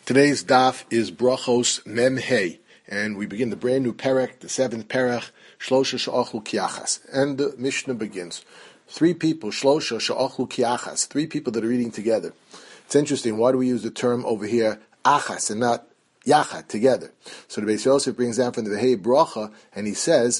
Today's daf is Brachos Mem Hey, and we begin the brand new perek, the seventh perek, Shlosha She'achlu Kiachas. And the Mishnah begins. Three people, Shlosha She'achlu Kiachas, three people that are eating together. It's interesting, why do we use the term over here, Achas, and not Yachad, together? So the Beis Yosef brings down from the Vehei Bracha, and he says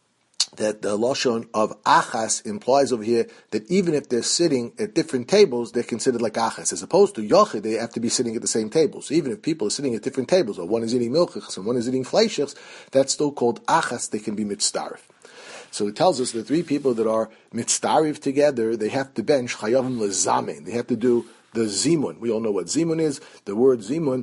that the lashon of achas implies over here that even if they're sitting at different tables, they're considered like achas. As opposed to yochid, they have to be sitting at the same table. So even if people are sitting at different tables, or one is eating milchichs and one is eating fleishichs, that's still called achas. They can be mitzdarif. So it tells us that three people that are mitzdarif together, they have to bench chayavim lezamin. They have to do the zimun. We all know what zimun is. The word zimun,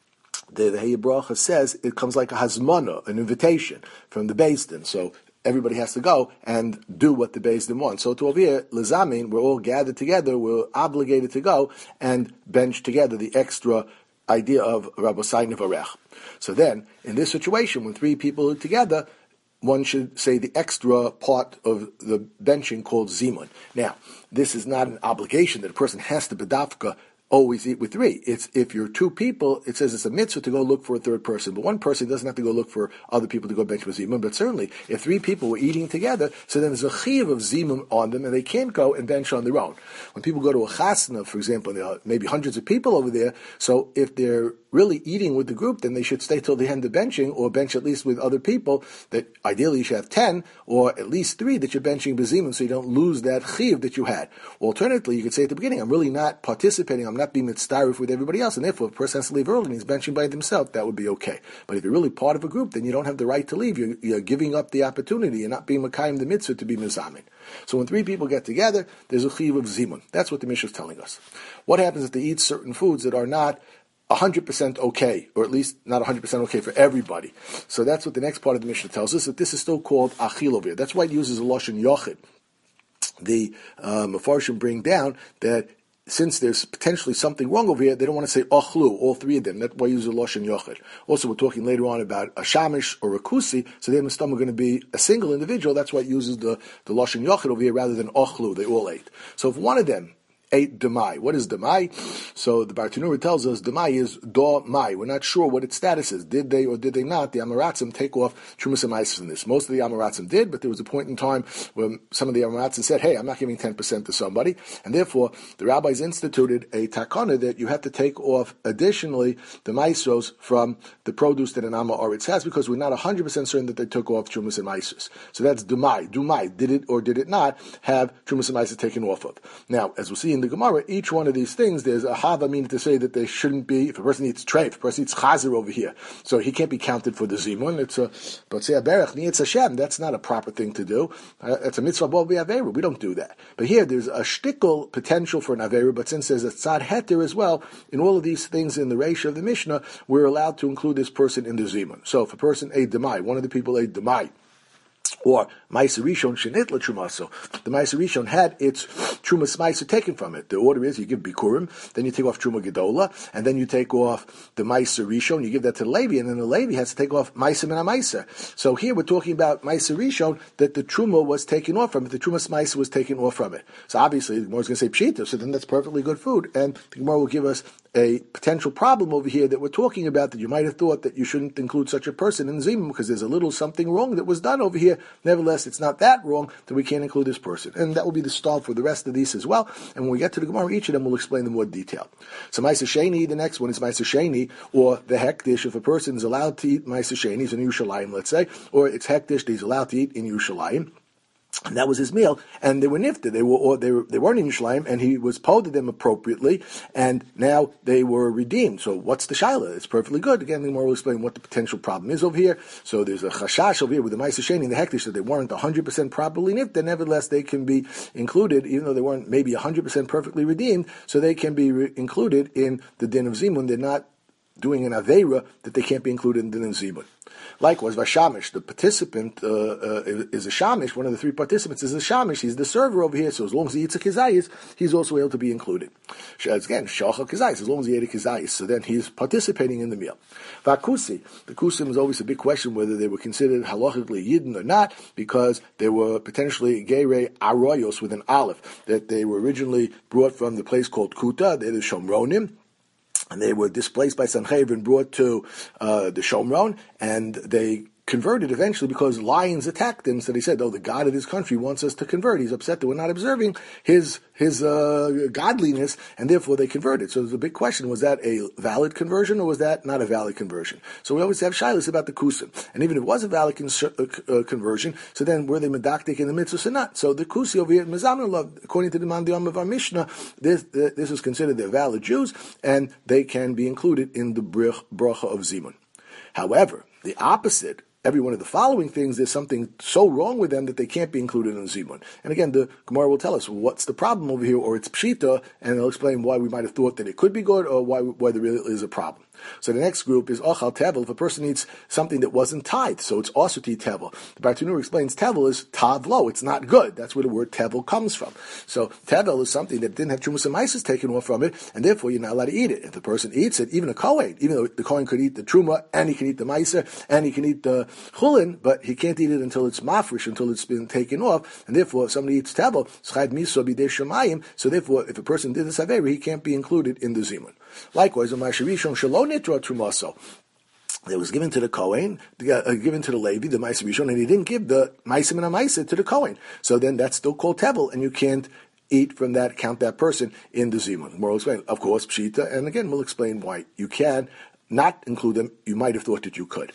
the Vehei Bracha says, it comes like a hazmana, an invitation from the Beis Din. So everybody has to go and do what the Beis Din wants. So to over here, lezamin, we're all gathered together, we're obligated to go and bench together the extra idea of Rabbosai Nevarech. So then, in this situation, when three people are together, one should say the extra part of the benching called zimun. Now, this is not an obligation that a person has to bedafka always eat with three. It's if you're two people, it says it's a mitzvah to go look for a third person. But one person doesn't have to go look for other people to go bench with zimun. But certainly, if three people were eating together, so then there's a chiyuv of zimun on them, and they can't go and bench on their own. When people go to a chasna, for example, there are maybe hundreds of people over there. So if they're really eating with the group, then they should stay till the end of benching, or bench at least with other people. That ideally you should have 10, or at least 3 that you're benching bezimun, so you don't lose that chiyuv that you had. Alternatively, you could say at the beginning, I'm really not participating, I'm not being mitzdarif with everybody else, and therefore if a person has to leave early and he's benching by himself, that would be okay. But if you're really part of a group, then you don't have the right to leave. You're giving up the opportunity. You're not being makayim the mitzvah to be mizamin. So when three people get together, there's a chiyuv of zimun. That's what the Mishnah is telling us. What happens if they eat certain foods that are not 100% okay, or at least not 100% okay for everybody? So that's what the next part of the Mishnah tells us, that this is still called achil over here. That's why it uses a lashon yochid. The Mefarshim bring down that since there's potentially something wrong over here, they don't want to say ochlu, all three of them. That's why you use a lashon yochid. Also, we're talking later on about a shamish or a kusi, so they're going to be a single individual. That's why it uses the lashon yochid over here rather than ochlu. They all ate. So if one of them ate demai. What is demai? So the Bartanura tells us demai is do mai. We're not sure what its status is. Did they or did they not, the Amaratzim, take off Trumas Amais from this? Most of the Amaratzim did, but there was a point in time when some of the Amaratzim said, hey, I'm not giving 10% to somebody. And therefore, the rabbis instituted a takana that you have to take off additionally the maisros from the produce that an Amma Oritz has, because we're not 100% certain that they took off Trumas and Maisus. So that's demai. Dumai. Did it or did it not have Trumas and Maisus taken off of? Now, as we'll see in the Gemara, each one of these things, there's a hava meaning to say that they shouldn't be, if a person eats treif, if a person eats chazer over here, so he can't be counted for the zimun. It's a, but say a berach, nietz Hashem, that's not a proper thing to do. It's a mitzvah b'al b'averu. We don't do that. But here, there's a shtickle potential for an averu, but since there's a tzad heter as well, in all of these things in the ratio of the Mishnah, we're allowed to include this person in the zimun. So if a person ate demai, one of the people ate demai, or Ma'aser Rishon shenitla trumaso, the Ma'aser Rishon had its trumas ma'aser taken from it. The order is you give bikurim, then you take off truma gedola, and then you take off the Ma'aser Rishon, you give that to the Levi, and then the Levi has to take off ma'aser min ma'aser. So here we're talking about Ma'aser Rishon, that the truma was taken off from it, the trumas ma'aser was taken off from it. So obviously the Gemara is going to say pshita, so then that's perfectly good food, and the Gemara will give us a potential problem over here that we're talking about, that you might have thought that you shouldn't include such a person in Zimun because there's a little something wrong that was done over here. Nevertheless, it's not that wrong that we can't include this person. And that will be the start for the rest of these as well. And when we get to the Gemara, each of them will explain in more detail. So Ma'aser Sheni, the next one is Ma'aser Sheni, or the hektish. If a person is allowed to eat Ma'aser Sheni, he's in Yerushalayim, let's say, or it's hektish that he's allowed to eat in Yerushalayim, and that was his meal, and they were nifted. They weren't in Yerushalayim, and he was poed to them appropriately, and now they were redeemed. So what's the shaila? It's perfectly good. Again, the Gemara will explain what the potential problem is over here. So there's a chashash over here with the Ma'aser Sheni and the hektish that they weren't 100% properly nifted. Nevertheless, they can be included, even though they weren't maybe 100% perfectly redeemed. So they can be included in the din of zimun. They're not doing an aveira that they can't be included in the din of zimun. Likewise, Vashamish, the participant is a shamish. One of the three participants is a shamish. He's the server over here, so as long as he eats a kizayis, he's also able to be included. Again, shachal kizayis, as long as he ate a kizayis, so then he's participating in the meal. Vakusi, the kusim is always a big question whether they were considered halachically yidden or not, because they were potentially geirei aroyos with an aleph, that they were originally brought from the place called Kuta. They're the Shomronim. and they were displaced by Sancheriv brought to the Shomron, and they converted eventually because lions attacked them. So they said, "Oh, the God of this country wants us to convert. He's upset that we're not observing his godliness," and therefore they converted. So the big question: was that a valid conversion or was that not a valid conversion? So we always have shilas about the kusim, and even if it was a valid conversion, so then were they medaktik in the mitzvah or not? So the kusi over here, Mezamnalav, according to the Mandiyam of our Mishnah, this is considered they're valid Jews, and they can be included in the bracha of Zimun. However, the opposite. Every one of the following things, there's something so wrong with them that they can't be included in the Zimun. And again, the Gemara will tell us what's the problem over here, or it's Pshita, and they'll explain why we might have thought that it could be good, or why there really is a problem. So the next group is Ochal Tevel. If a person eats something that wasn't tithed, so it's also Tevel. The Bartanur explains Tevel is Tavlo, it's not good. That's where the word Tevel comes from. So Tevel is something that didn't have Trumas and Mises taken off from it, and therefore you're not allowed to eat it. If the person eats it, even a Kohen, even though the Kohen could eat the Truma, and he can eat the Meiser, and he can eat the Chulin, but he can't eat it until it's mafresh, until it's been taken off, and therefore if somebody eats Tevel, so therefore if a person did this Avera, he can't be included in the Zimun. Likewise, a Ma'asher Shalom Nitra Trumaso. It was given to the Kohen, given to the Levi, the Ma'aser Rishon, and he didn't give the Ma'asim and Ma'aser to the Kohen. So then that's still called Tevel, and you can't eat from that, count that person in the Zimun. More will explain, of course, Pshita, and again, we'll explain why you can not include them. You might have thought that you could.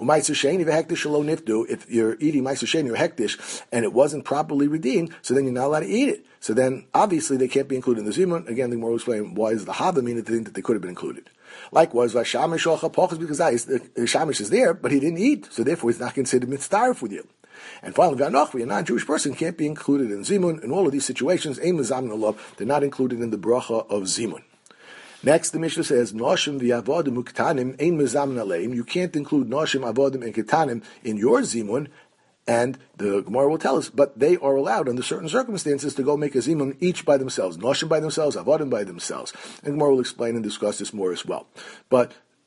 If you're eating Ma'aser Sheni or Hektish, and it wasn't properly redeemed, so then you're not allowed to eat it. So then, obviously, they can't be included in the Zimun. Again, the Gemara will explain why is the Hava mean to think that they could have been included. Likewise, Vashamish Pochas, because the Shamish is there, but he didn't eat, so therefore he's not considered mitzdarif with you. And finally, Vanochvi, a non-Jewish person can't be included in Zimun. In all of these situations, they're not included in the bracha of Zimun. Next, the Mishnah says, Noshim v'avodim uktanim ein mezamn aleim. You can't include Noshim, avodim, and ketanim in your Zimun. And the Gemara will tell us, but they are allowed under certain circumstances to go make a zimun each by themselves, noshim by themselves, avodim by themselves. And the Gemara will explain and discuss this more as well. But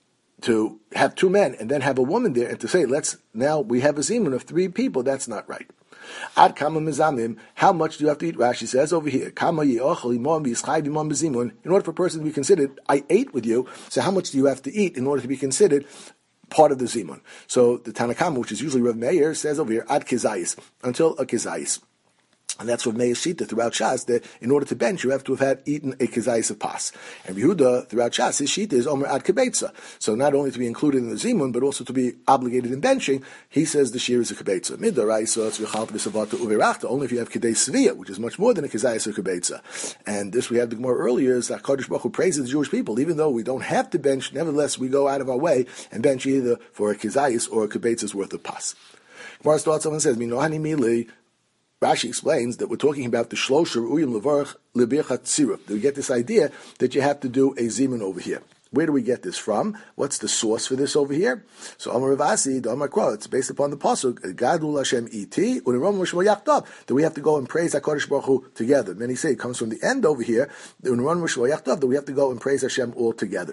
to have two men and then have a woman there and to say, now we have a zimun of 3 people, that's not right. Ad kama mizamim, how much do you have to eat? Rashi says over here, kama ye'ochel imam v'yischai b'imam b'zimun. In order for a person to be considered, I ate with you, so how much do you have to eat in order to be considered part of the Zimun? So the Tanakama, which is usually Rav Meir, says over here, ad kizayis, until a kizayis. And that's what Meir's Shita throughout Shas, that in order to bench, you have to have had eaten a kizayis of pas. And Yehuda, throughout Shas, his Shita is Omer ad kibetza. So not only to be included in the Zimun, but also to be obligated in benching, he says the shear is a kibetza. Midoraisa, it's v'chal v'savata uverachta, only if you have kidei sviyah, which is much more than a kizayis or kibetza. And this we had the Gemara earlier, is that HaKadosh Baruch Hu praises the Jewish people, even though we don't have to bench, nevertheless we go out of our way and bench either for a kizayis or a kibetza's worth of pas. Gemara starts off and says, Minohani mili. Rashi explains that we're talking about the Shlosha Uyim Levarach Lebirchat Tziruf. We get this idea that you have to do a Zimun over here. Where do we get this from? What's the source for this over here? So Amar Ravasi, the Amar Kro, it's based upon the pasuk Gadol Hashem Iti Uniram Mishmo Yachtav, that we have to go and praise HaKadosh Baruch Hu together. Many say it comes from the end over here, Uniram Mishmo Yachtav, that we have to go and praise Hashem all together.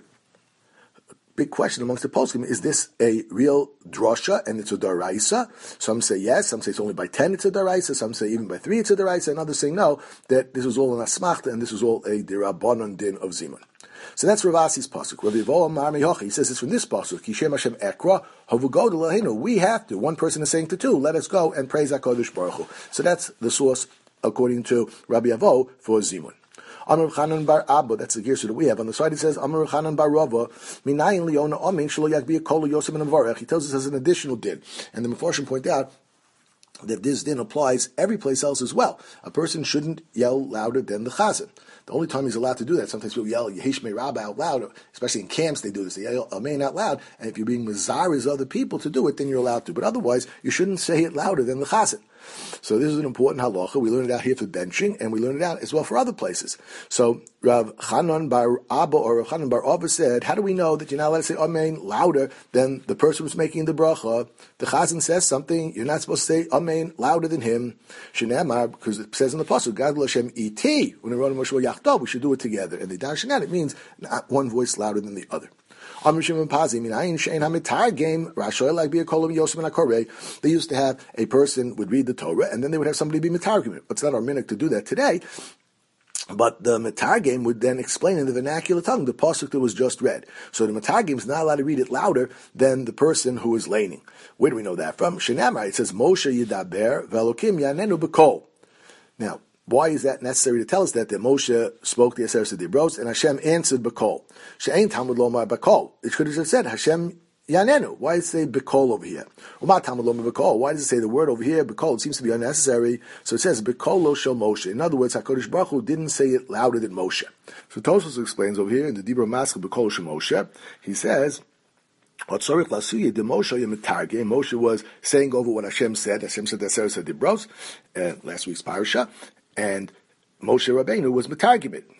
Big question amongst the poskim, is this a real drosha and it's a daraisa? Some say yes, some say it's only by 10 it's a daraisa, some say even by 3 it's a daraisa, and others say no, that this was all an asmachta and this was all a dirabanon din of Zimun. So that's Ravasi's pasuk. Rabbi Yevoam Marmi Hochi, he says it's from this pasuk, Kishem Hashem Ekra, Havugoda Lahinu, we have to, one person is saying to 2, let us go and praise HaKadosh Baruch Hu. So that's the source, according to Rabbi Yevo, for Zimun. Amar Chanan bar Abba, that's the gears that we have. On the side it says, Amar Chanan bar Rava, Minayin Leona Amin, Shalo Yakbi Kolo Yosef and Avarech. He tells us as an additional din. And the Mefarshim point out that this din applies every place else as well. A person shouldn't yell louder than the Chazan. The only time he's allowed to do that, sometimes people yell Yehish Me Rabba out loud, especially in camps they do this, they yell Amen out loud, and if you're being mazar as other people to do it, then you're allowed to. But otherwise, you shouldn't say it louder than the Chazan. So this is an important halacha. We learned it out here for benching, and we learned it out as well for other places. So Rav Chanan bar Abba or Rav Chanan bar Abba said, how do we know that you're not allowed to say Amen louder than the person who's making the bracha? The Chazan says something, you're not supposed to say Amen louder than him. Shenamar, because it says in the pasuk, Gadol Hashem iti, we should do it together. And the Darshan, it means not one voice louder than the other. They used to have a person would read the Torah, and then they would have somebody be mitargim it. It's not our minhag to do that today. But the Metargim would then explain in the vernacular tongue the pasuk that was just read. So the Metargim is not allowed to read it louder than the person who is laning. Where do we know that from? Shenamar, it says, Moshe yidaber ve'elokim yanenu b'kol. Now, why is that necessary to tell us that Moshe spoke the Aseret Dibros and Hashem answered b'kol? She'ein Talmud lomar b'kol. It could have just said Hashem yanenu. Why does it say b'kol over here? Umat Talmud lomar b'kol. Why does it say the word over here b'kol? It seems to be unnecessary. So it says b'kol lo shel Moshe. In other words, HaKadosh Baruch Hu didn't say it louder than Moshe. So Tosfos explains over here in the Dibra Maskeh b'kol shel Moshe. He says, Moshe was saying over what Hashem said. Hashem said that Aseret Dibros, last week's parasha, and Moshe Rabbeinu was metargim it.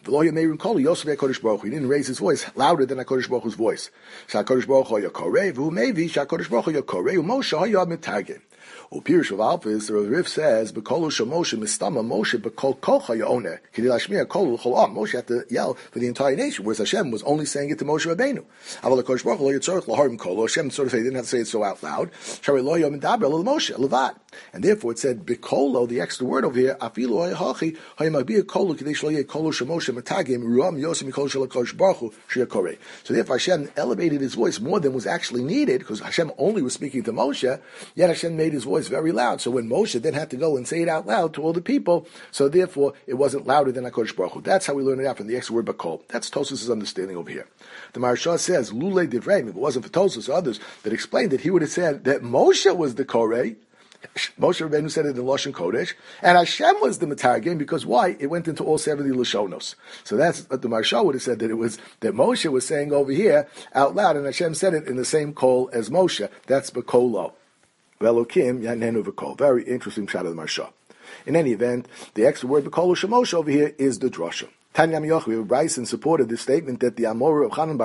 He didn't raise his voice louder than HaKadosh Baruch Hu's voice. HaKadosh Baruch Hu yakorei, v'hu mevi HaKadosh Baruch Hu yakorei, u'Moshe haya metargim. Upirish of Alphas, the Rif says, "Bekolu Moshe mistama Moshe bekol kolcha yaoner kidei lashmiya kol cholam." Moshe had to yell for the entire nation, whereas Hashem was only saying it to Moshe Rabbeinu. Aval HaKadosh Baruch Hu lo yitzorich laharim kol. Hashem sort of said he didn't have to say it so out loud. Shari lo yom medaber lo Moshe levad, and therefore it said bekolo, the extra word over here, afilu hayahachi hayamagbiya kolu kidei shlo yeh kolu Moshe metagim ruam yosim mikol shel HaKadosh Baruch Hu sheyakorei. So therefore Hashem elevated his voice more than was actually needed, because Hashem only was speaking to Moshe, yet Hashem made his voice very loud. So when Moshe then had to go and say it out loud to all the people, so therefore it wasn't louder than HaKadosh Baruch Hu. That's how we learn it out from the extra word bakol. That's Tosfos' understanding over here. The Maharsha says, Lulei Divrei, if it wasn't for Tosfos or others that explained it, he would have said that Moshe was the Korei, Moshe Rabbeinu said it in Lashon Kodesh, and Hashem was the Metargim, because why? It went into all 70 Lashonos. So that's what the Maharsha would have said, that it was, that Moshe was saying over here out loud, and Hashem said it in the same call as Moshe. That's Bakolo. Velokim yanenu v'kol. Very interesting shot of the Maharsha. In any event, the extra word v'kol Shemoshe over here is the drasha. Tanya Yochvi Bryson supported the statement that the Amor of Chanan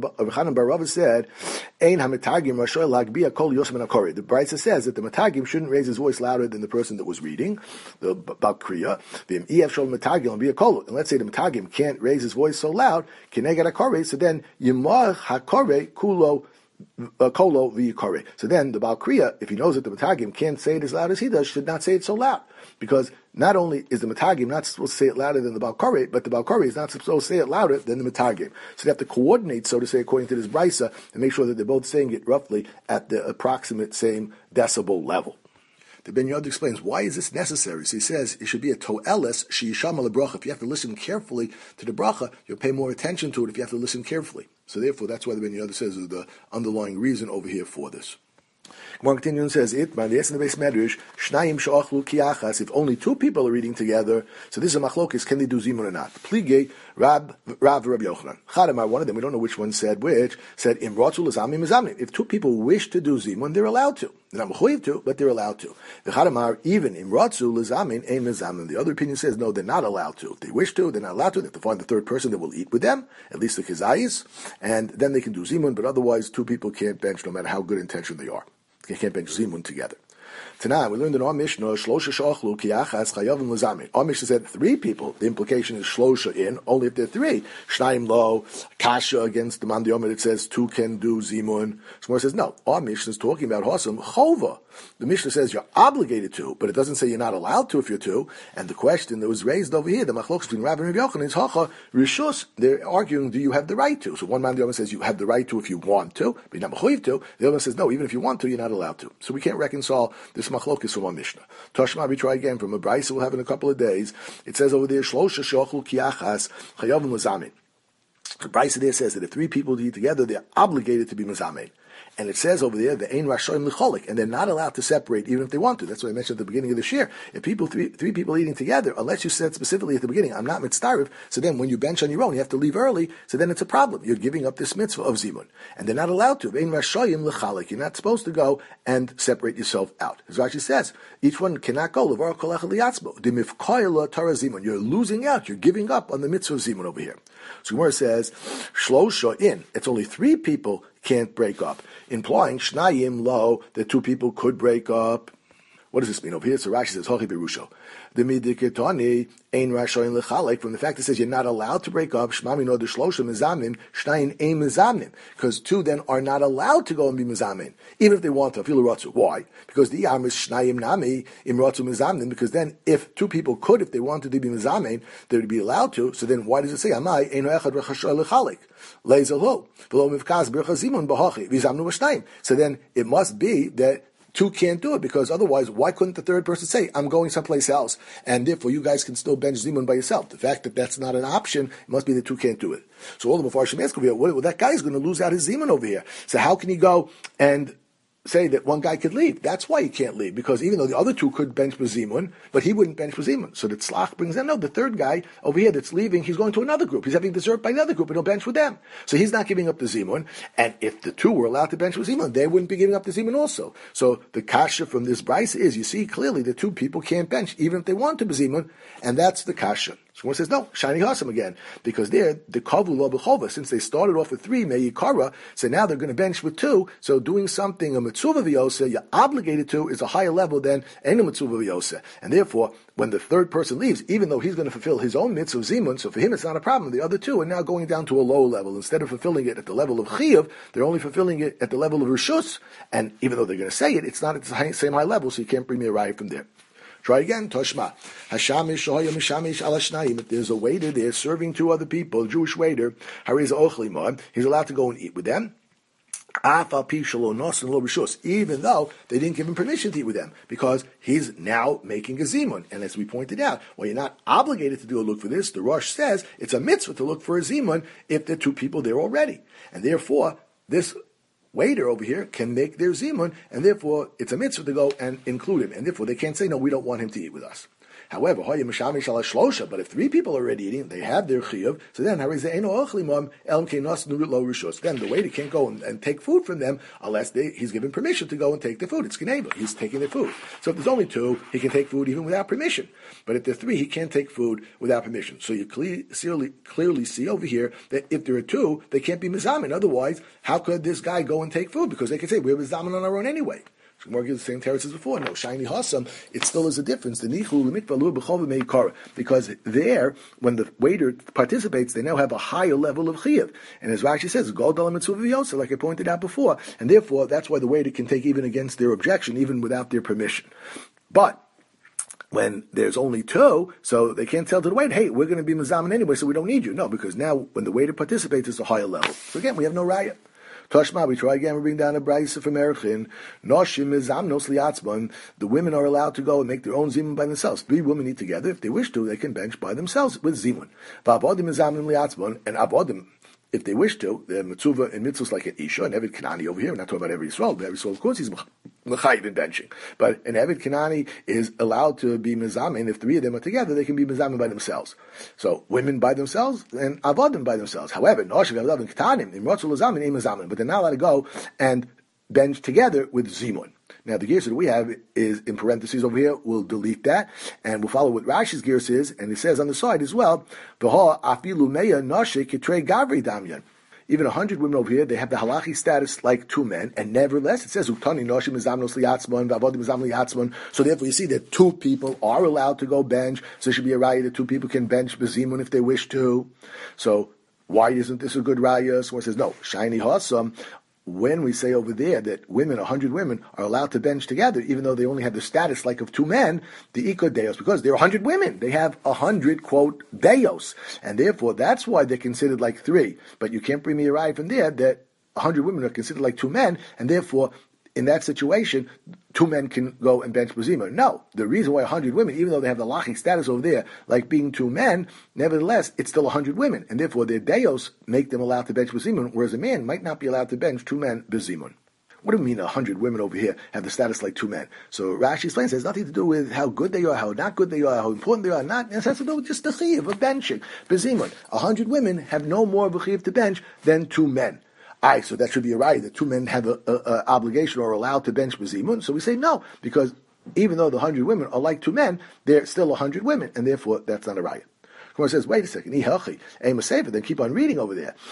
Barabba said, "Ein hamitagim rashoy lagbia kol yosem akori." The Bryson says that the matagim shouldn't raise his voice louder than the person that was reading the Bakriya. The ef shol matagim be a kol. And let's say the matagim can't raise his voice so loud, kineged akori. So then yimach hakore kulo. Kolo v'yikore. So then the Baal Kriya, if he knows that the Matagim can't say it as loud as he does, should not say it so loud. Because not only is the Matagim not supposed to say it louder than the Baal Koreh, but the Baal Koreh is not supposed to say it louder than the Matagim. So they have to coordinate, so to say, according to this Brisa, and make sure that they're both saying it roughly at the approximate same decibel level. The Ben Yod explains, why is this necessary? So he says, it should be a to'eles she'yishama lebracha. If you have to listen carefully to the bracha, you'll pay more attention to it if you have to listen carefully. So therefore, that's why the Ben Yod says is the underlying reason over here for this. Gemara continues and says, if only two people are reading together, so this is a machlokes, can they do zimun or not? Plige, Rav Yochanan. Chadamar, one of them, we don't know which one said which, said, if two people wish to do zimun, they're allowed to. They're not mechuyev to, but they're allowed to. The Chadamar, even imratzu lezamin, ein mezamin. The other opinion says, no, they're not allowed to. If they wish to, they're not allowed to. They have to find the third person that will eat with them, at least the kizayis, and then they can do zimun, but otherwise two people can't bench no matter how good intention they are. They can't bench zimun together. Tonight, we learned in our Mishnah, Shlosha Shachlu Kiyachas Chayavim Lazamin. Our Mishnah said three people. The implication is Shlosha in, only if they're three. Shnaim Lo, Kasha against the Mandiomet, it says two can do Zimun. Shmor says, no, our Mishnah is talking about Hosam Chova. The Mishnah says you're obligated to, but it doesn't say you're not allowed to if you're two. And the question that was raised over here, the Machlokes between Rav and Rav Yochanan is Hacha Rishus. They're arguing, do you have the right to? So one Mandiomet says you have the right to if you want to, but you're not mechuyev to. The other one says, no, even if you want to, you're not allowed to. So we can't reconcile this Machlokes from our Mishnah. Toshma, we try again from a Brisa we'll have in a couple of days. It says over there, Shlosha Shochlu Kiyachas Chayavim Lazamin. The Brisa there says that if three people eat together, they're obligated to be Mazamin. And it says over there, the ein rashoim licholik, and they're not allowed to separate even if they want to. That's what I mentioned at the beginning of the shir. If three people eating together, unless you said specifically at the beginning, I'm not mitzdarif, so then when you bench on your own, you have to leave early, so then it's a problem. You're giving up this mitzvah of zimun. And they're not allowed to. Ein rashoim lichalik. You're not supposed to go and separate yourself out. As Rashi says, each one cannot go. Levar kol echad liyatzbo. Dimifkoyla tara zimun. You're losing out. You're giving up on the mitzvah of zimun over here. So Gemara says, shlosha in. It's only three people can't break up, implying shnayim lo, that two people could break up. What does this mean over here? So Rashi says, Hochi Berusho. The midiketoni ein rashoin lechalek, from the fact that it says you're not allowed to break up, shmami no deshlosha mezamnim, shnayin ein mezamnim, because two then are not allowed to go and be mezamin, even if they want to. Afilu ratzu. Why? Because the yam is shnayim nami im ratzu mezamnim, because then if two people could, if they wanted to be mezamin, they would be allowed to. So then why does it say amai ein echad rashoin lechalek? Leizelo v'lo mivkaz bircha zimun b'hochi v'zamnu v'shnayim. So then it must be that two can't do it, because otherwise, why couldn't the third person say, I'm going someplace else, and therefore you guys can still bench Zimun by yourself? The fact that that's not an option, it must be that two can't do it. So all the Mefarshim ask over here, well, that guy's going to lose out his Zimun over here. So how can he go and say that one guy could leave? That's why he can't leave, because even though the other two could bench Zimun, but he wouldn't bench Zimun. So the Tzlach brings in, no, the third guy over here that's leaving, he's going to another group. He's having dessert by another group, and he'll bench with them. So he's not giving up the Zimun, and if the two were allowed to bench with Zimun, they wouldn't be giving up the Zimun also. So the kasha from this Bryce is, you see clearly the two people can't bench, even if they want to be Zimun, and that's the kasha. So one says, no, shiny hasam again, because there, the kavu lo b'chova, since they started off with 3, me'yikara, so now they're going to bench with 2, so doing something, a mitzvah v'yosa, you're obligated to, is a higher level than any mitzvah v'yosa. And therefore, when the third person leaves, even though he's going to fulfill his own mitzvah zimun, so for him it's not a problem, the other two are now going down to a lower level. Instead of fulfilling it at the level of chiyuv, they're only fulfilling it at the level of rishus, and even though they're going to say it, it's not at the same high level, so you can't bring me a raya from there. Try again, Toshma. Hashamish shoya mishamish ala shnayim. If there's a waiter there serving 2 other people, a Jewish waiter, hariz ochlima, he's allowed to go and eat with them. Even though they didn't give him permission to eat with them, because he's now making a zimun. And as we pointed out, well, you're not obligated to do a look for this. The Rosh says it's a mitzvah to look for a zimun if there are 2 people there already. And therefore, this waiter over here can make their zimun, and therefore it's a mitzvah to go and include him. And therefore they can't say, no, we don't want him to eat with us. However, but if 3 people are already eating, they have their chiyuv, so then then the waiter can't go and take food from them unless he's given permission to go and take the food. It's gneva. He's taking their food. So if there's only 2, he can take food even without permission. But if there are 3, he can't take food without permission. So you clearly see over here that if there are 2, they can't be mizamin. Otherwise, how could this guy go and take food? Because they could say, we're mizamin on our own anyway. So Gemara gives the same teretz as before. No, shiny hasam, it still is a difference. The nichul l'mitvalu b'chol v'meikara, because there, when the waiter participates, they now have a higher level of chiyuv. And as Rashi says, godal mitzvah v'yosa, like I pointed out before, and therefore that's why the waiter can take even against their objection, even without their permission. But when there's only 2, so they can't tell to the waiter, hey, we're going to be mazamin anyway, so we don't need you. No, because now when the waiter participates, it's a higher level. So again, we have no raya. Toshma, we try again, we bring down a brayse from Erchin. Noshim mizamnos liatzman. The women are allowed to go and make their own zimun by themselves. 3 women eat together. If they wish to, they can bench by themselves with zimun. Va'avodim mizamnim liatzman, and avodim, if they wish to, the mitzvah and mitzvahs like an Isha, and Eved Kanani over here, we're not talking about every Yisrael, but every Yisrael, of course, he's Mechayiv in benching. But an Eved Kanani is allowed to be Mizamin. If 3 of them are together, they can be Mizamin by themselves. So, women by themselves, and Avodim by themselves. However, Noshiv, Avadim, and Ketanim, in Rotzul Azamin, ain't Mizamin, but they're not allowed to go and bench together with Zimun. Now, the gears that we have is in parentheses over here. We'll delete that, and we'll follow what Rashi's gears is, and it says on the side as well, V'ha afilu meya nashe kitrei gavri damyan. Even 100 women over here, they have the halachic status like 2 men, and nevertheless, it says, Uktani noshim izamnos liyatzman, v'avodim izam liyatzman. So therefore, you see that 2 people are allowed to go bench, so there should be a raya that 2 people can bench bezimun if they wish to. So, why isn't this a good raya? Someone says, no, shiny hasam. When we say over there that 100 women are allowed to bench together, even though they only have the status like of 2 men, the ikod deos, because they're 100 women. They have 100, quote, deos. And therefore, that's why they're considered like 3. But you can't bring me a raya from there that 100 women are considered like 2 men, and therefore, in that situation, 2 men can go and bench bezima. No, the reason why 100 women, even though they have the lachic status over there, like being 2 men, nevertheless, it's still 100 women, and therefore their deos make them allowed to bench bezima, whereas a man might not be allowed to bench 2 men bezima. What do we mean 100 women over here have the status like 2 men? So Rashi explains it has nothing to do with how good they are, how not good they are, how important they are, not. It has to do with just the chiyuv of benching. Bezima. 100 women have no more of a chiyuv to bench than 2 men. So that should be a right that 2 men have a obligation or are allowed to bench bezimun. So we say no, because even though the 100 women are like 2 men, they're still 100 women, and therefore that's not a riot. Kumar says, wait a second, then keep on reading over there.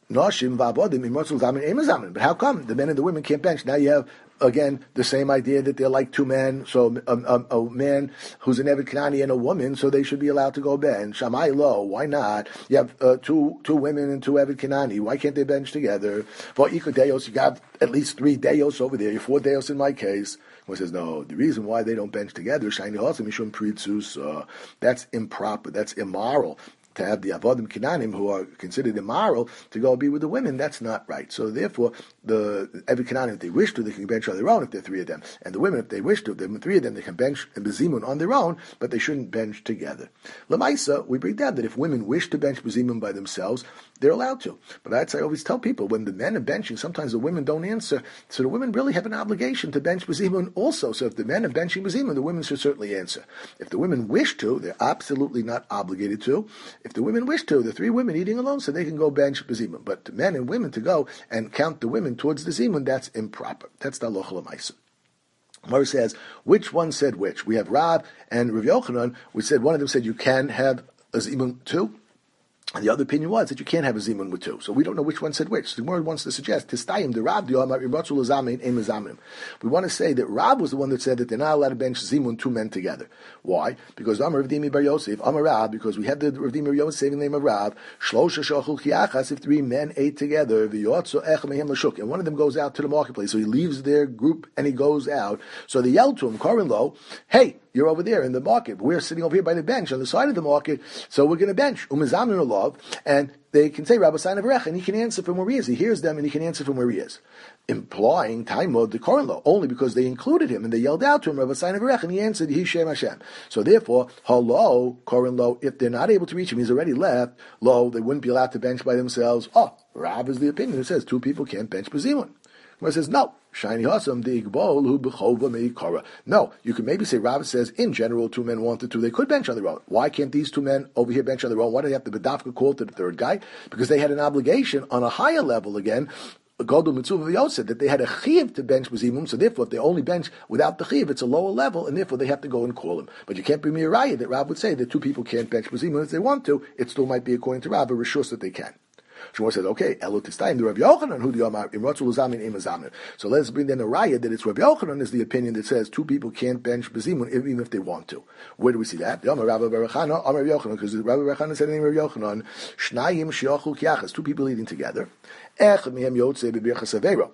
Noshim va'avodim imrotzul zamin ema zamin. But how come the men and the women can't bench? Now you have again the same idea that they're like two men. So a man who's an Eved Kanani and a woman, so they should be allowed to go bench. Shamai lo, why not? You have two women and two Eved Kanani. Why can't they bench together? For Iko Deos, you got at least 3 Deos over there. You're 4 Deos in my case. He says, no, the reason why they don't bench together, Shiny Hosim Mishum Pritzus, that's improper, that's immoral. To have the Avodim Kinanim, who are considered immoral, to go be with the women, that's not right. So therefore, the Eved Kinanim, if they wish to, they can bench on their own if there are 3 of them. And the women, if they wish to, if there are 3 of them, they can bench and Bezimun on their own, but they shouldn't bench together. Lamaisa, we bring down that if women wish to bench Bezimun by themselves, they're allowed to. But I always tell people, when the men are benching, sometimes the women don't answer, so the women really have an obligation to bench Bezimun also. So if the men are benching Bezimun, the women should certainly answer. If the women wish to, they're absolutely not obligated to. If the women wish to, the 3 women eating alone, so they can go bench Bezimun. But the men and women to go and count the women towards the Zimun, that's improper. That's the halacha l'maisa. Mara says, which one said which? We have Rav and Rav Yochanan, which said, one of them said you can have a Zimun too. And the other opinion was that you can't have a zimun with 2. So we don't know which one said which. The Gemara wants to suggest, Tistayim, the Rab, the Omar, Ibratzul Azamin, Ein Mazamim. We want to say that Rab was the one that said that they're not allowed to bench zimun 2 men together. Why? Because Amar Ravdimi Bar Yosef, Amar Rab, because we have the Ravdimi Bar Yosef in the name of Rab, Shlosha Shachul Kiachas, if 3 men ate together, V'yotzo Ech Mehem Lashuk, and one of them goes out to the marketplace. So he leaves their group and he goes out. So they yell to him, Korin Lo, hey, you're over there in the market. We're sitting over here by the bench on the side of the market, so we're going to bench. Umazamin love, and they can say Rabbi Sign of Rech, and he can answer from where he is. He hears them and he can answer from where he is. Implying Taimod the Koran law, only because they included him and they yelled out to him, Rabbi Sign of Rech, and he answered, He Shem Hashem. So therefore, Halo, Koran law, if they're not able to reach him, he's already left, lo, they wouldn't be allowed to bench by themselves. Oh, Rab is the opinion that says 2 people can't bench Bezimun. Where it says, no, Shiny Hasam, the Igbol, who Bechova Meikara. No, you could maybe say, Rav says, in general, 2 men wanted to, they could bench on their own. Why can't these 2 men over here bench on their own? Why do they have to Bedafka call to the 3rd guy? Because they had an obligation on a higher level again, Godul Mitzvah V'Yosef, that they had a chiv to bench Bezimum, so therefore if they only bench without the chiv, it's a lower level, and therefore they have to go and call him. But you can't bring me a raya that Rav would say that 2 people can't bench Bezimum if they want to, it still might be according to Rav, a rishus that they can. Shmuel says, okay, Elo Tistayim, the Rav Yochanan, who the Omar, Imratzul Zamin, Ema Zamin. So let's bring then a raya that it's Rav Yochanan is the opinion that says 2 people can't bench Bezimun even if they want to. Where do we see that? The Omar Rabbi Barachana, Omar Rav Yochanan, because Rabbi Barachana said in the name of Rav Yochanan, Shnayim Shiachul Kiachas, 2 people eating together. Ech Mihem Yotzei B'Birchas Avera.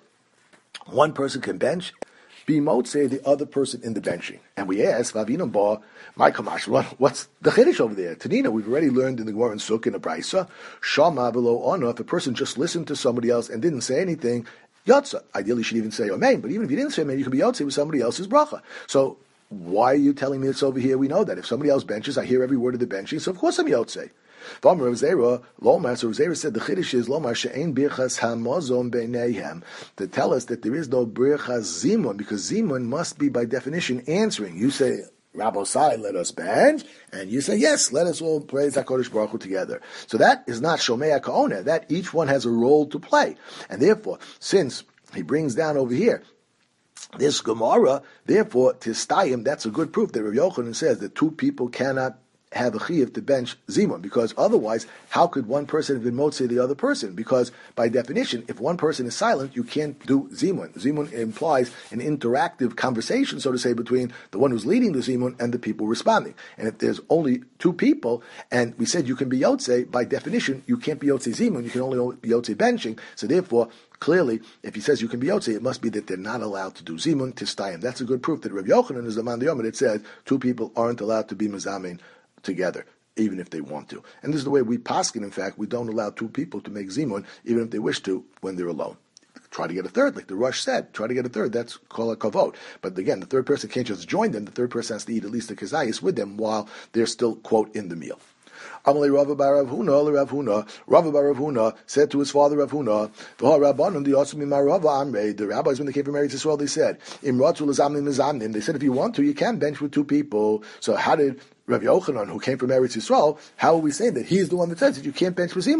One person can bench, be Motzei, the other person in the benching. And we ask, Vavinam Ba, my Kamash, what's the Chiddush over there? Tanina, we've already learned in the Gemara and Sukkah in a Brisa, Shama below honor, if a person just listened to somebody else and didn't say anything, Yotza. Ideally, you should even say Amen, but even if you didn't say Amen, you could be Yotze with somebody else's bracha. So, why are you telling me it's over here? We know that. If somebody else benches, I hear every word of the benching, so of course I'm Yotze. So Rav Zera said the Chiddush is Lomar she'ein birchas hamazon beineihem, to tell us that there is no birchas zimun, because zimun must be by definition answering. You say, Rabbi Sai, let us bench, and you say, yes, let us all praise HaKadosh Baruch Hu together. So that is not Shomei HaKaoneh, that each one has a role to play. And therefore, since he brings down over here, this Gemara, therefore, Tistayim, that's a good proof that Rav Yochanan says that 2 people cannot have a chiyuv to bench zimun, because otherwise, how could one person have been motzei the other person? Because by definition, if one person is silent, you can't do zimun. Zimun implies an interactive conversation, so to say, between the one who's leading the zimun and the people responding. And if there's only 2 people, and we said you can be yotzei, by definition, you can't be yotzei zimun, you can only be yotzei benching. So therefore, clearly, if he says you can be yotzei, it must be that they're not allowed to do zimun tistayim. That's a good proof that Rav Yochanan is the man Yom that says 2 people aren't allowed to be mazamin together, even if they want to. And this is the way we paskin, in fact, we don't allow 2 people to make zimun, even if they wish to, when they're alone. Try to get a third, like the Rosh said, try to get a third, that's called a kavod. But again, the 3rd person can't just join them, the 3rd person has to eat at least the kazayis with them while they're still, quote, in the meal. Amalei Rava bar Rav Huna, Rava bar Rav Huna said to his father Rav Huna, the rabbis, when they came from Eretz Yisrael, they said, they said, if you want to, you can bench with 2 people. So how did Rav Yochanan, who came from Eretz Yisrael, how will we say that he's the one that says that you can't bench with Zimun?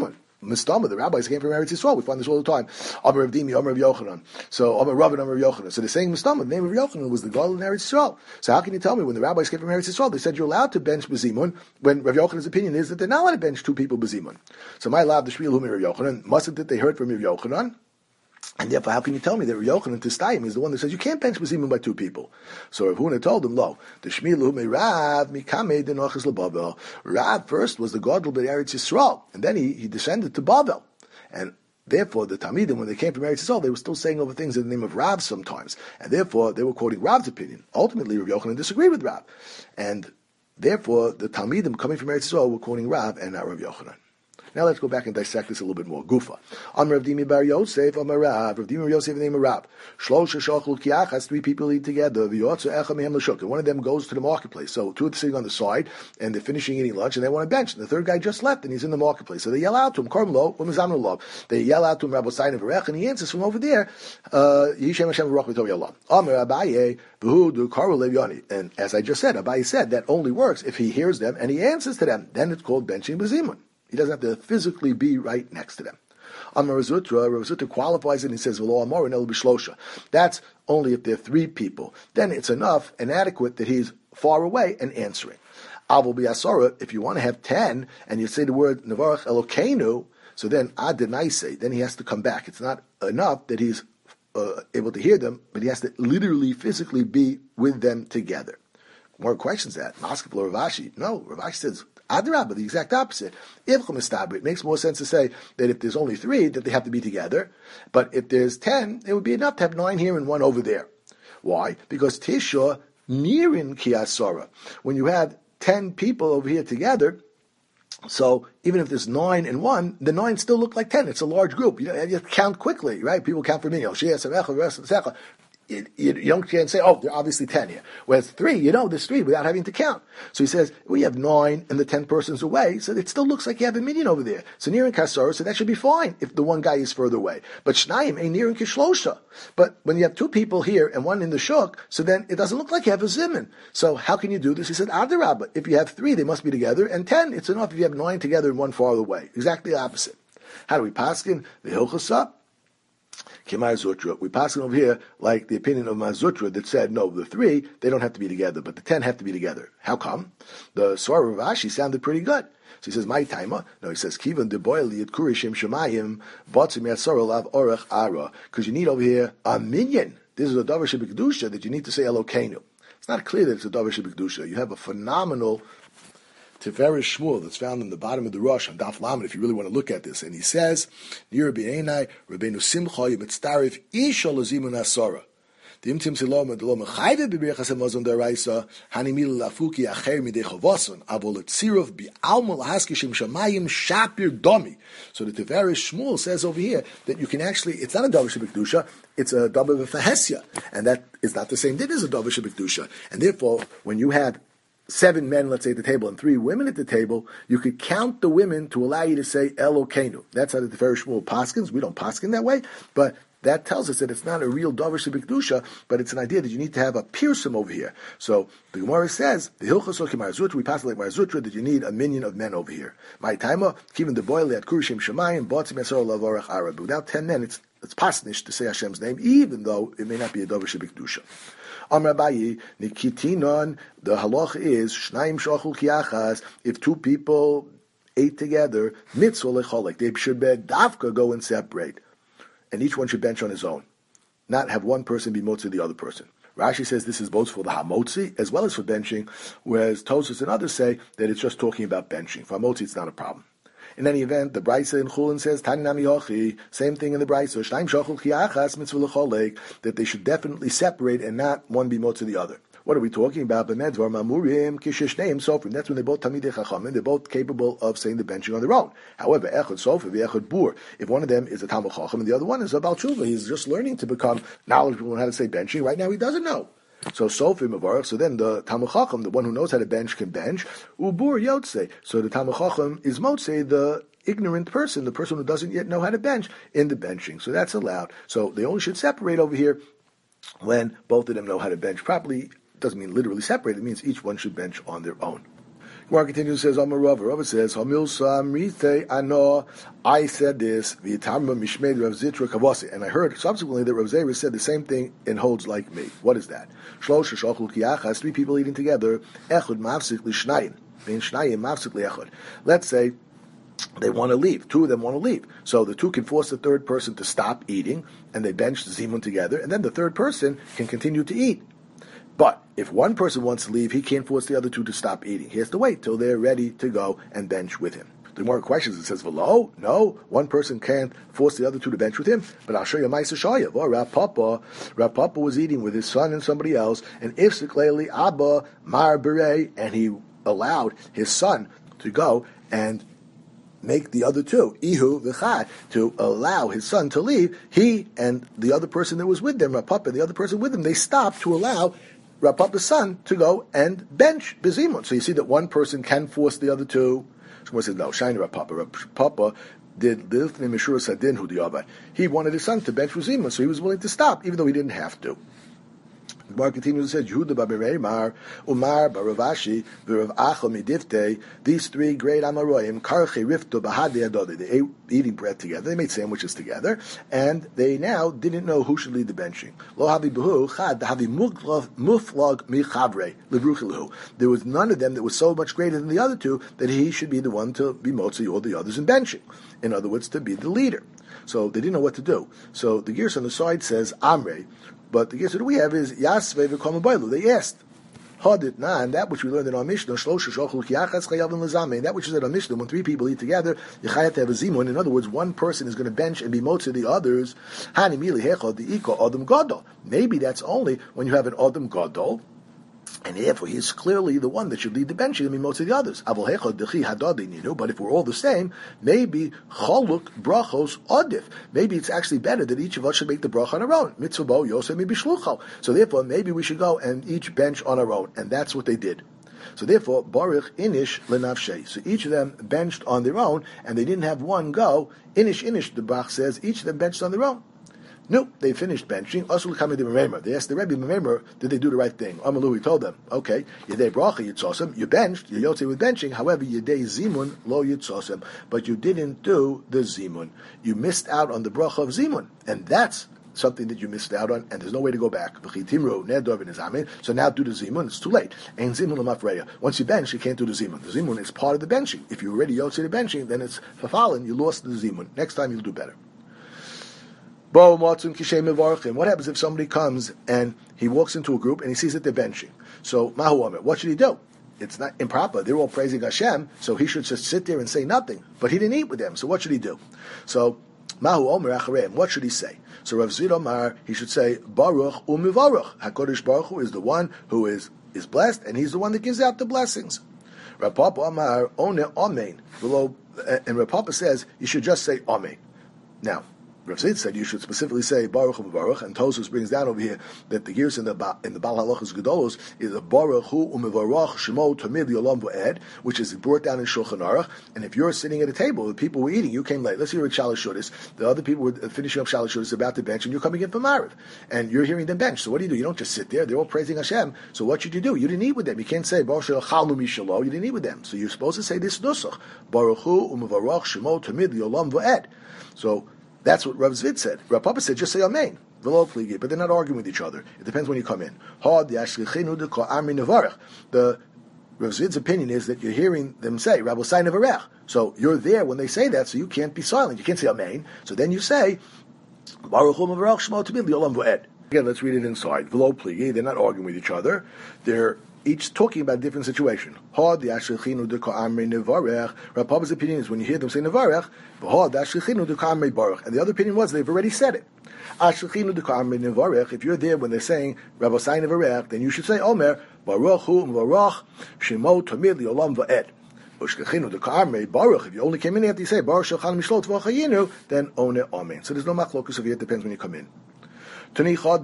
Mistama, the rabbis came from Eretz Yisrael. We find this all the time. Amar Rav Dimi, Amar Rav Yochanan. So Amar Rav and Amar Rav Yochanan. So they're saying Mistama, the name of Yochanan was the God in Eretz Yisrael. So how can you tell me when the rabbis came from Eretz Yisrael, they said you're allowed to bench Bezimun, when Rav Yochanan's opinion is that they're not allowed to bench two people Bezimun. So my lab, the Shmuel Humi Rav Yochanan, mustn't that they heard from Rav Yochanan? And therefore, how can you tell me that Rav Yochanan Tistayim is the one that says you can't bench Bezimun by two people? So Rav Huna told him, lo, the Shmuel Humi Rav, Mikame Denochas LeBavel. Rav first was the God of Eretz Yisrael, and then he descended to Bavel. And therefore, the Talmidim, when they came from Eretz Yisrael, they were still saying over things in the name of Rav sometimes. And therefore, they were quoting Rav's opinion. Ultimately, Rav Yochanan disagreed with Rav. And therefore, the Talmidim coming from Eretz Yisrael were quoting Rav and not Rav Yochanan. Now let's go back and dissect this a little bit more. Gufa. Amar Rav Dimi bar Yosef, Amar Rav. Rav Dimi bar Yosef, the name of Rav. Shlosha shachul kiachas, three people eat together. V'yotzu echa mehem l'shuk. And one of them goes to the marketplace. So two are sitting on the side, and they're finishing eating lunch, and they want a bench. And the third guy just left, and he's in the marketplace. So they yell out to him, Korm lo, umizamnu lo. They yell out to him, Rabbi Sayin v'rech, and he answers from over there, Yishem Hashem v'rach v'tov yallah. Amar Abaye, v'hu du karu levyani. And as I just said, Abaye said, that only works if he hears them, and he answers to them. Then it's called benching b'zimun. He doesn't have to physically be right next to them. On Rav Zutra qualifies it and he says, V'lo amor and b'shlosha. That's only if there are three people. Then it's enough and adequate that he's far away and answering. Avol b'asora, if you want to have 10 and you say the word Nevarach Elokeinu, so then Adonai, then he has to come back. It's not enough that he's able to hear them, but he has to literally, physically be with them together. More questions that. Maskef or Rav Ashi? No, Rav Ashi says, Adrabah, the exact opposite. It makes more sense to say that if there's only 3, that they have to be together. But if there's 10, it would be enough to have 9 here and 1 over there. Why? Because Tisha Nirin Kiasora. When you have 10 people over here together, so even if there's 9 and 1, the 9 still look like 10. It's a large group. You have to count quickly, right? People count for me. You can't say, oh, there are obviously 10 here. Whereas 3, there's 3 without having to count. So he says, we have 9 and the 10 persons away, so it still looks like you have a minion over there. So near in Kasara, so that should be fine if the one guy is further away. But Shnayim ain't near in Kishlosha. But when you have 2 people here and 1 in the Shuk, so then it doesn't look like you have a Zimun. So how can you do this? He said, Adarabah. If you have 3, they must be together, and 10, it's enough if you have 9 together and 1 farther away. Exactly the opposite. How do we paskin? The Hilchasa. Kemar Zutra. We pass it over here like the opinion of Mazutra that said, no, the 3, they don't have to be together, but the 10 have to be together. How come? The Sora of Rashi sounded pretty good. So he says, my timer. No, he says, Kivan de boili at kurishim shemayim, botzim yatsor lav orach ara. Because you need over here a minion. This is a davar shebikdusha that you need to say Elokeinu. It's not clear that it's a davar shebikdusha. You have a phenomenal Tiferes Shmuel that's found in the bottom of the Rosh on Daf Lamed, if you really want to look at this. And he says, Nir B'Einai, Rabbeinu Simcha, Yitztarif, Isha Lazimun Asara. The Imtim Silom, the Loma Chayve B'Birchas HaMazon Daraisa, Hanimil Lafuki Acher Midei Chavoson, Avol Tzirov B'Alma Lahaskishim Shamayim Shapir Domi. So the Tiferes Shmuel says over here that you can actually, it's not a Davar Shebikdusha, it's a Davar V'Fahesya. And that is not the same thing as a Davar Shebikdusha. And therefore, when you have 7 men, let's say, at the table, and 3 women at the table, you could count the women to allow you to say Elokeinu. That's how the Tiferes Shmuel paskins. We don't paskin that way, but that tells us that it's not a real davar shebikdusha, but it's an idea that you need to have a piercing over here. So the Gemara says, the Hilchos or Kimar Zutra, we pass like Mar Zutra, that you need a minion of men over here. My timer, given the boil at Kurishim Shemayim, Botzim Yasor Lavorach Arab. Without 10 men, it's pasnish to say Hashem's name, even though it may not be a davar shebikdusha. Amar Abaye, Nikitinon, the halach is, Shnayim Shachul Kiachas, if 2 people ate together, Mitzvah Lecholek, they should dafka go and separate. And each one should bench on his own. Not have one person be motzi the other person. Rashi says this is both for the hamotzi as well as for benching, whereas Tosfos and others say that it's just talking about benching. For hamotzi, it's not a problem. In any event, the Brisa in Chulin says, Tani Nami Yochi, same thing in the Brisa, Shnayim Shachul Kiachas Mitzvah L'Cholek, that they should definitely separate and not one be motzi the other. What are we talking about? B'medvar Mamurim Kishishneim Sofrim. That's when they're both Tamidei Chachamim. They're both capable of saying the benching on their own. However, Echad Sofer v'Echad Bur. If one of them is a Talmud Chacham and the other one is a Baal Tshuva, he's just learning to become knowledgeable on how to say benching. Right now, he doesn't know. So Sofer Mavarach. So then the Talmud Chacham, the one who knows how to bench, can bench. Ubur Yotze. So the Talmud Chacham is Motze, the ignorant person, the person who doesn't yet know how to bench, in the benching. So that's allowed. So they only should separate over here when both of them know how to bench properly. Doesn't mean literally separate, it means each one should bench on their own. Gemara continues, says, Amar Rava. Rava says, Hamilsa Amrite Ano, I said this, V'yitamra Mishmei Rav Zitra Kavasi. And I heard subsequently that Rav Zera said the same thing and holds like me. What is that? Shlosha Shochul Kiyachas, 3 people eating together, Echud Mafsik Lishnayim. Bein Shnayim Mafsik Liechud. Let's say they want to leave. 2 of them want to leave. So the 2 can force the third person to stop eating, and they bench the zimun together, and then the third person can continue to eat. But if one person wants to leave, he can't force the other 2 to stop eating. He has to wait till they're ready to go and bench with him. The more questions, it says, "V'lo, no, one person can't force the other 2 to bench with him." But I'll show you a Ma'aser Shayav. Or Rav Papa was eating with his son and somebody else, and Ifsik Leili Abba Mar Berei, and he allowed his son to go and make the other 2, Ihu v'chad, to allow his son to leave. He and the other person that was with them, Rav Papa and the other person with him, they stopped to allow Rav Papa's son to go and bench Bezimun. So you see that one person can force the other 2. Shmuel says, no, Shine Rav Papa. Rav Papa did Lilfnei Meshura Sadin Hu Diavad. He wanted his son to bench Bezimun, so he was willing to stop, even though he didn't have to. The Gemara continues and says, Yehuda Babirei Mar, Umar Baravashi, V'Rav Acha Midifte, these 3 great Amoraim, Karche Rifto Bahadi Adodi, they ate eating bread together, they made sandwiches together, and they now didn't know who should lead the benching. Lo Havi Behu, Chad, Havi Muflag Michavre, Lebruchilahu. There was none of them that was so much greater than the other 2 that he should be the one to be motzi all the others in benching. In other words, to be the leader. So they didn't know what to do. So the Gears on the side says, Amre, but the Gears that we have is Yasve v'Kol Bailu. They asked, Hadit na, and that which we learned in our Mishnah, Shlosha Shochul Kiyachas Chayavim L'Zameh, that which is in our Mishnah, when 3 people eat together, you have to have a zimun. In other words, one person is going to bench and be motzi the others. Hani mili hechad the iko adam gadol. Maybe that's only when you have an adam gadol, and therefore he is clearly the one that should lead the benching and be most of the others. But if we're all the same, maybe chaluk brachos adif. Maybe it's actually better that each of us should make the bracha on our own. Mitzvah bo yosef mi bishlucho. So therefore, maybe we should go and each bench on our own, and that's what they did. So therefore, baruch inish lenafshei. So each of them benched on their own, and they didn't have one go. Inish. The Bach says each of them benched on their own. No, they finished benching. They asked the Rebbe, did they do the right thing? Amalu, he told them, okay, Yedei Bracha Yitzosem, you benched, you yotze with benching, however, Yedei Zimun lo Yitzosem, but you didn't do the Zimun. You missed out on the Bracha of Zimun, and that's something that you missed out on, and there's no way to go back. So now do the Zimun, it's too late. Once you bench, you can't do the Zimun. The Zimun is part of the benching. If you already yotze the benching, then it's verfallen, you lost the Zimun. Next time you'll do better. What happens if somebody comes and he walks into a group and he sees that they're benching? So, what should he do? It's not improper. They're all praising Hashem, so he should just sit there and say nothing. But he didn't eat with them, so what should he do? So, what should he say? So Rav Zid Omar, he should say, Baruch u'mivaruch. HaKadosh Baruch Hu is the one who is blessed, and he's the one that gives out the blessings. Rav Papa Omar, One Amen. And Rav Papa says, you should just say Amen. Now, Rav Zid said you should specifically say Baruch u'Mevarach, and Tosfos brings down over here that the gears in the Baal Halachos Gedolos is a Baruch hu u'Mevarach Shemo Tamid Yolam V'ed, which is brought down in Shulchan Aruch. And if you're sitting at a table, the people were eating, you came late. Let's hear at Shalosh Shudas. The other people were finishing up Shalosh Shudas about to bench, and you're coming in from Mariv, and you're hearing them bench. So what do? You don't just sit there. They're all praising Hashem. So what should you do? You didn't eat with them. You can't say Baruch Chalu Mishalo. You didn't eat with them. So you're supposed to say this nusach Baruch hu u'Mevarach Shemo Tamid Yolam V'ed. So that's what Rav Zvid said. Rav Papa said, just say Amen. But they're not arguing with each other. It depends when you come in. The Rav Zvid's opinion is that you're hearing them say, Rabbi Sai Nevarech. So you're there when they say that, so you can't be silent. You can't say Amen. So then you say, Baruch Hu Mevarach Shmo Tamid Yolam V'ed. Again, let's read it inside. They're not arguing with each other. They're each talking about a different situation. Rav Papa's opinion is when you hear them say Nevarech, and the other opinion was they've already said it. If you're there when they're saying Rabbi Sai Nevarech, then you should say Omer Baruch Hu Mevarach Shemo Tamid Yolam V'ed. If you only came in after you say Baruch Shechan Mishlot V'Chayinu, then One Amen. So there's no machlokus over here. It depends when you come in. In one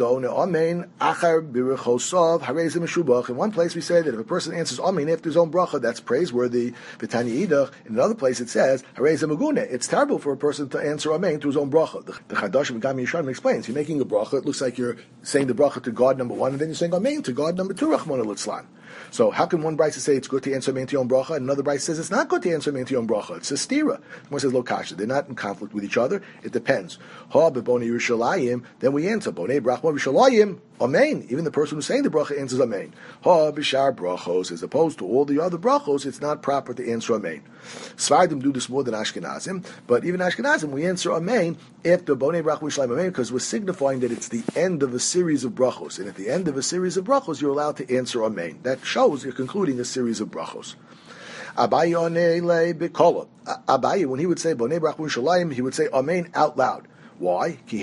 place we say that if a person answers Amen after his own bracha, that's praiseworthy. In another place it says, it's terrible for a person to answer Amen to his own bracha. The Chadash Begami Yisharim explains, you're making a bracha, it looks like you're saying the bracha to God number one, and then you're saying Amen to God number two, Rachmana Litzlan. So how can one brisa say it's good to answer amen to your own bracha, and another brisa says it's not good to answer amen to your own bracha? It's a stira. One says lo kasha. They're not in conflict with each other. It depends. Ha b'bonei Yerushalayim, then we answer bonei brachma Yerushalayim. Amen. Even the person who's saying the bracha answers amen. Ha b'shar brachos, as opposed to all the other brachos, it's not proper to answer amen. Svardim do this more than Ashkenazim, but even Ashkenazim we answer amen after bonei brachma Yerushalayim amen, because we're signifying that it's the end of a series of brachos, and at the end of a series of brachos you're allowed to answer amen. That shows you're concluding a series of brachos. Abaye when he would say bonei brachma Yerushalayim, he would say amen out loud. Why? So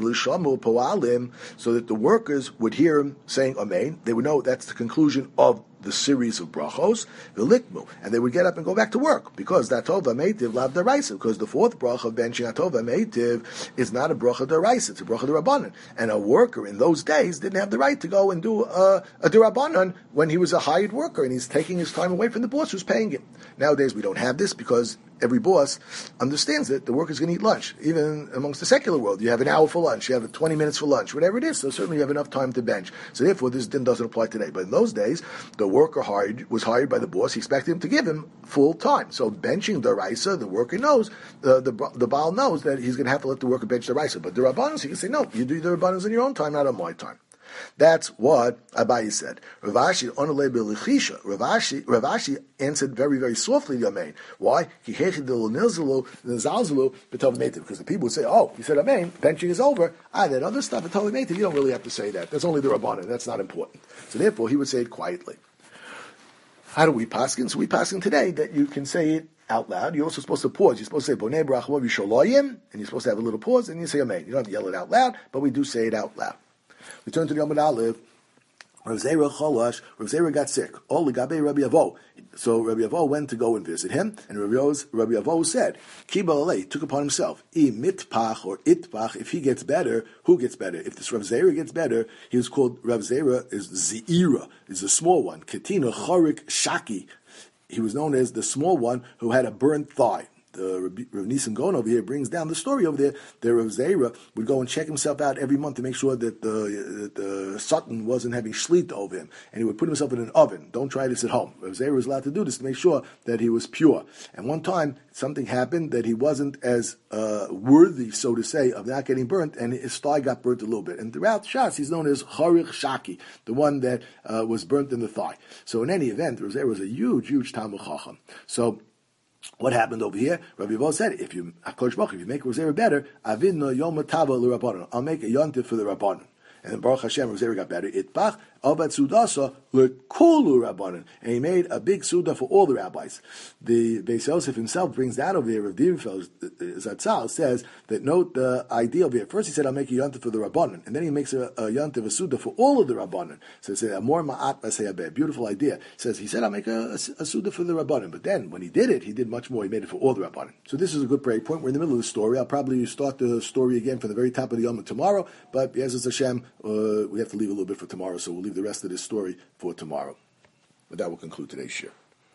that the workers would hear him saying amen. They would know that's the conclusion of the series of brachos, and they would get up and go back to work, because that tova meitiv lav deraisa, because the fourth bracha of benching tova meitiv is not a bracha deraisa, it's a bracha derabanan, and a worker in those days didn't have the right to go and do a derabanan when he was a hired worker and he's taking his time away from the boss who's paying him. Nowadays we don't have this, because every boss understands that the worker's going to eat lunch. Even amongst the secular world, you have an hour for lunch, you have 20 minutes for lunch, whatever it is, so certainly you have enough time to bench. So therefore this din doesn't apply today. But in those days, the worker was hired by the boss, he expected him to give him full time. So benching the raisa, the worker knows, the Baal knows that he's going to have to let the worker bench the raisa. But the Rabbanos, he can say, no, you do the Rabbanos on your own time, not on my time. That's what Abaye said. Ravashi answered very, very softly, Amen. Why? Because the people would say, oh, you said Amen, benching is over. That other stuff, you don't really have to say that. That's only the Rabbanan, that's not important. So therefore, he would say it quietly. How do we paskin? So we paskin today that you can say it out loud. You're also supposed to pause. You're supposed to say bonei brachma Yerushalayim, and you're supposed to have a little pause, and you say Amen. You don't have to yell it out loud, but we do say it out loud. We turn to the Yom Aleph. Rav Zera Cholash. Rav Zera got sick. All Gabe Rabbi Avo. So Rabbi Avo went to go and visit him, and Rabbi Avo said, Kiba Alei took upon himself, mitpach or itpach. If he gets better, who gets better? If this Rav Zera gets better, he was called Rav Zera is Zeira, is a small one. Ketina Chorik Shaki. He was known as the small one who had a burnt thigh. Rav Nisan Gaon over here brings down the story over there that Rav Zera would go and check himself out every month to make sure that the Satan wasn't having shlit over him, and he would put himself in an oven. Don't try this at home. Rav Zera was allowed to do this to make sure that he was pure. And one time something happened that he wasn't as worthy, so to say, of not getting burnt, and his thigh got burnt a little bit. And throughout Shas, he's known as Charich Shaki, the one that was burnt in the thigh. So in any event, Rav Zera was a huge, huge Talmud Chacham. So what happened over here? Rabbi Avo said, if you make Rav Zera better, Avinno Yom Tava l'Rabbanon. I'll make a yontif for the Rabbanon. And then Baruch Hashem, Rav Zera got better. Itpach Avad Sudasa l'Kulu Rabbanon. And he made a big Suda for all the rabbis. The Beis Yosef himself brings that over here. Rav Dirfeld Zatzal says that note the idea over here. First he said, I'll make a yontif for the Rabbanon. And then he makes a yontif, a Suda for all of the Rabbanon. So it's a more ma'at v'seyabeh. Beautiful idea. He said, I'll make a Suda for the Rabbanon. But then when he did it, he did much more. He made it for all the Rabbanon. So this is a good break point. We're in the middle of the story. I'll probably start the story again from the very top of the Yom tomorrow. But Be'ezus Hashem, we have to leave a little bit for tomorrow. So we'll leave the rest of this story for tomorrow. But that will conclude today's shir.